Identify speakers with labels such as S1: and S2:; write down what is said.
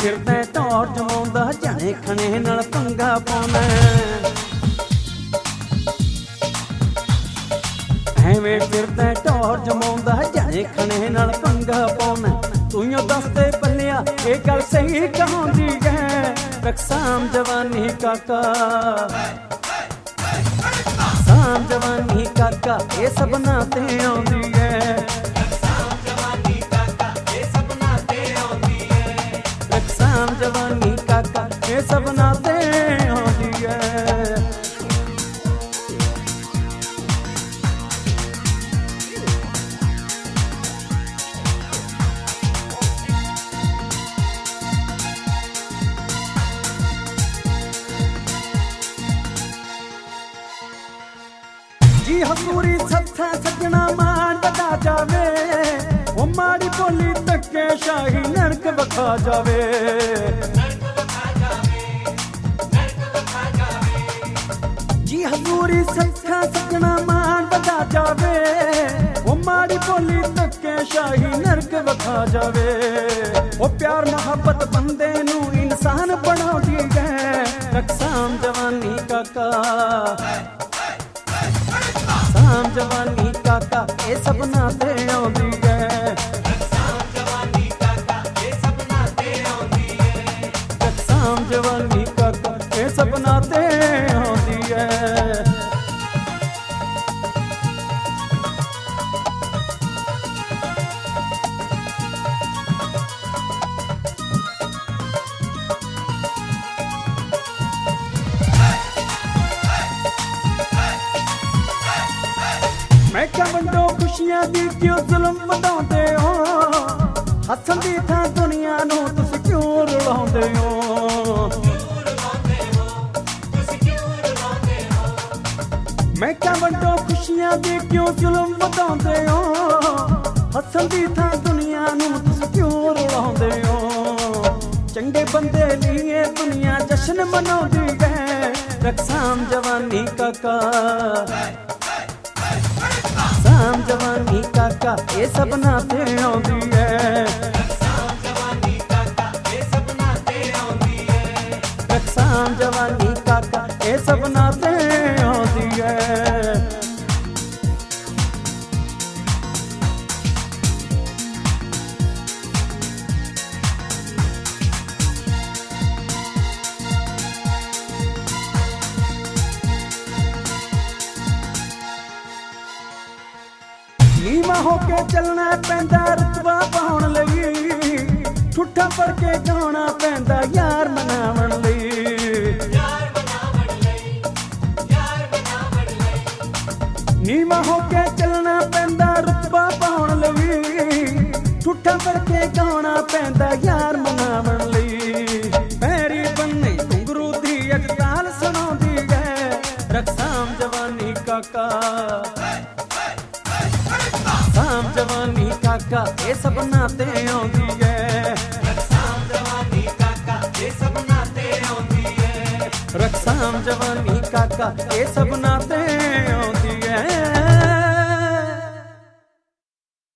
S1: फिरदा टौर जमाउंदा जाने खणे नाल पंगा पाउंदा एवें फिरदा टौर जमाउंदा जाने खणे नाल पंगा पाउंदा तू यो दस दे पल्लिया ये गल सही कहंदी है रकसाम जवानी काका साम जवानी काका ये सबना ते आउंदी है जवानी काका ये सब नाते आउंदी है जी हजूरी सत्था सजना मान बता जावे ओ माड़ी बोली तके शाही नरक बखा जावे जी हजूरी सत्था सजना मान बता जावे ओ माड़ी बोली तके शाही नरक बखा जावे ओ प्यार मोहब्बत बंदे नू इंसान बनाउंदी है रकसाम जवानी काका साम जवानी काका ये सब नाते आउंदी है रकसाम जवानी काका ये सब नाते आउंदी है मैं क्या वंडो खुशियां दी क्यों जुल्म वधाउंदे हो हसन दी थां दुनिया नूं तुसीं क्यों रुलाउंदे हो मैं क्या वंडो खुशियां दी क्यों जुल्म वधाउंदे हो हसन दी थां दुनिया नूं तुसीं क्यों रुलाउंदे हो चंगे बंदे लिए दुनिया जश्न मनाउंदी है रकसाम जवानी काका साम जवानी काका ये सब नाते आउंदी है रकसाम जवानी काका ये सब नाते आउंदी है रकसाम जवानी काका ये सब नाते आउंदी है नीवा होके चलना पैंदा रुतबा पाउण लई ठुठा पड़ के गाउणा पैंदा यार मनावण लई नीवा होके चलना पैंदा रुतबा पाउण लई ठुठा पड़ के गाउणा पैंदा यार मनावण लई पैरी बन्नी घुंघरू दी अजताल सुणाउंदी है रकसाम जवानी काका साम जवानी काका ये सब नाते आउंदी है रकसाम जवानी काका ये सब नाते आउंदी है रकसाम जवानी काका ये सब नाते